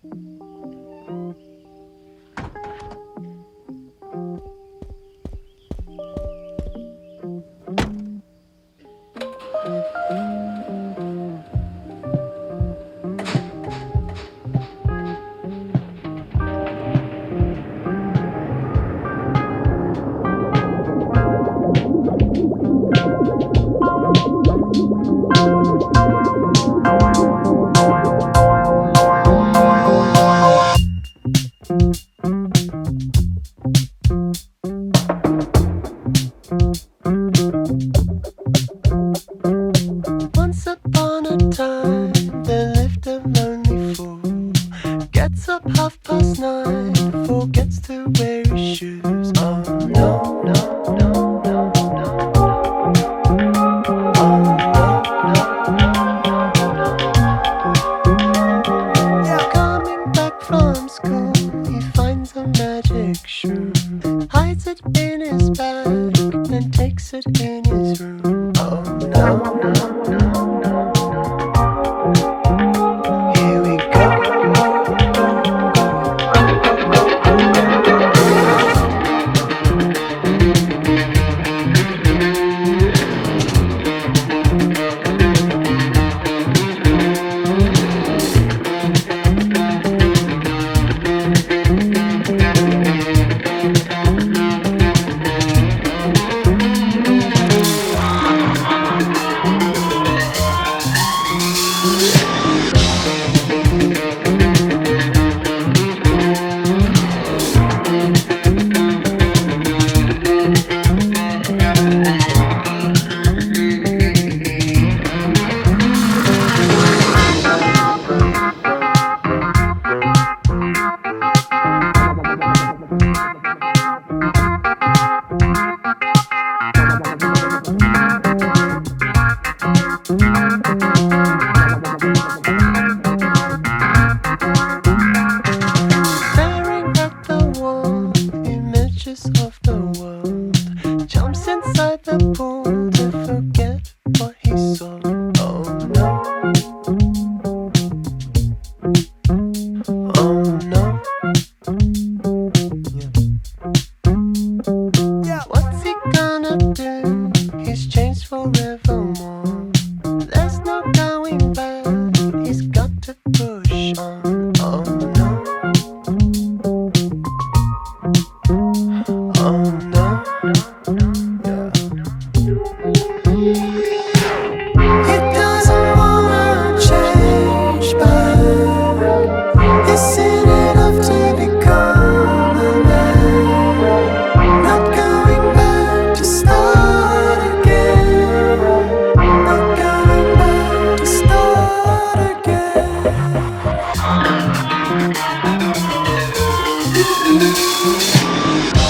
Once upon a time, there lived a lonely fool. Gets up 9:30, forgets to wear his shoes. Oh no, no, no, no, no. Oh no, no, no. Yeah. Coming back from school, he finds a magic shroom, hides it in his bag, then takes it in his room. Oh no, no, no, no, no. Here we go. Staring at the wall, images of the world. Jumps inside the pool to forget what he saw. Oh no. Oh no. Yeah. What's he gonna do? He's changed forevermore. There's no going back. He's got to push on. Oh no. Oh no. Yeah. He doesn't wanna change back. He's seen enough to become a man. Not going back to start again. Not going back to start again.